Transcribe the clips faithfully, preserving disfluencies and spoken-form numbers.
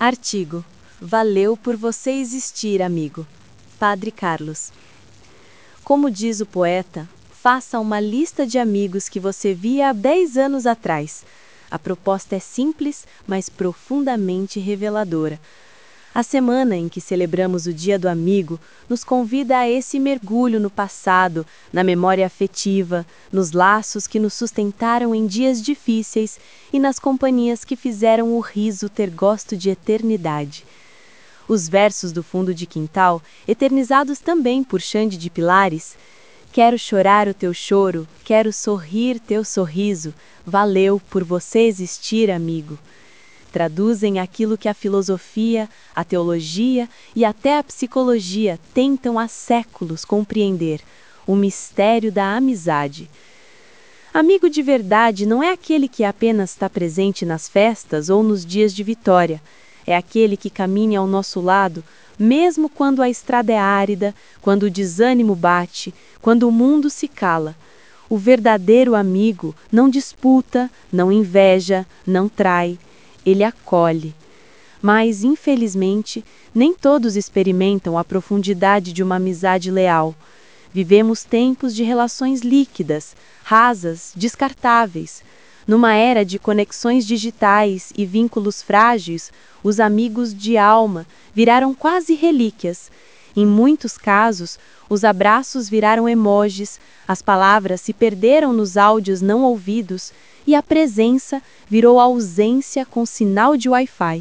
Artigo. Valeu por você existir, amigo. Padre Carlos. Como diz o poeta, faça uma lista de amigos que você via há dez anos atrás. A proposta é simples, mas profundamente reveladora. A semana em que celebramos o Dia do Amigo nos convida a esse mergulho no passado, na memória afetiva, nos laços que nos sustentaram em dias difíceis e nas companhias que fizeram o riso ter gosto de eternidade. Os versos do fundo de quintal, eternizados também por Xande de Pilares: quero chorar o teu choro, quero sorrir teu sorriso, valeu por você existir, amigo. Traduzem aquilo que a filosofia, a teologia e até a psicologia tentam há séculos compreender: o mistério da amizade. Amigo de verdade não é aquele que apenas está presente nas festas ou nos dias de vitória. É aquele que caminha ao nosso lado, mesmo quando a estrada é árida, quando o desânimo bate, quando o mundo se cala. O verdadeiro amigo não disputa, não inveja, não trai. Ele acolhe. Mas, infelizmente, nem todos experimentam a profundidade de uma amizade leal. Vivemos tempos de relações líquidas, rasas, descartáveis. Numa era de conexões digitais e vínculos frágeis, os amigos de alma viraram quase relíquias. Em muitos casos, os abraços viraram emojis, as palavras se perderam nos áudios não ouvidos e a presença virou ausência com sinal de Wi-Fi.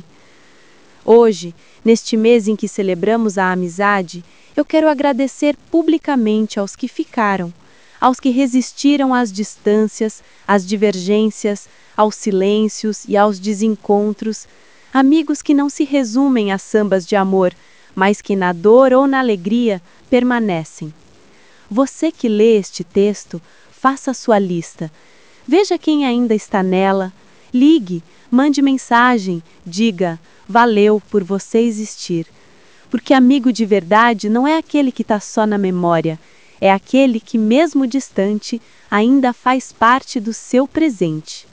Hoje, neste mês em que celebramos a amizade, eu quero agradecer publicamente aos que ficaram, aos que resistiram às distâncias, às divergências, aos silêncios e aos desencontros, amigos que não se resumem a sambas de amor, mas que na dor ou na alegria permanecem. Você que lê este texto, faça a sua lista. Veja quem ainda está nela. Ligue, mande mensagem, diga: valeu por você existir. Porque amigo de verdade não é aquele que está só na memória, é aquele que, mesmo distante, ainda faz parte do seu presente.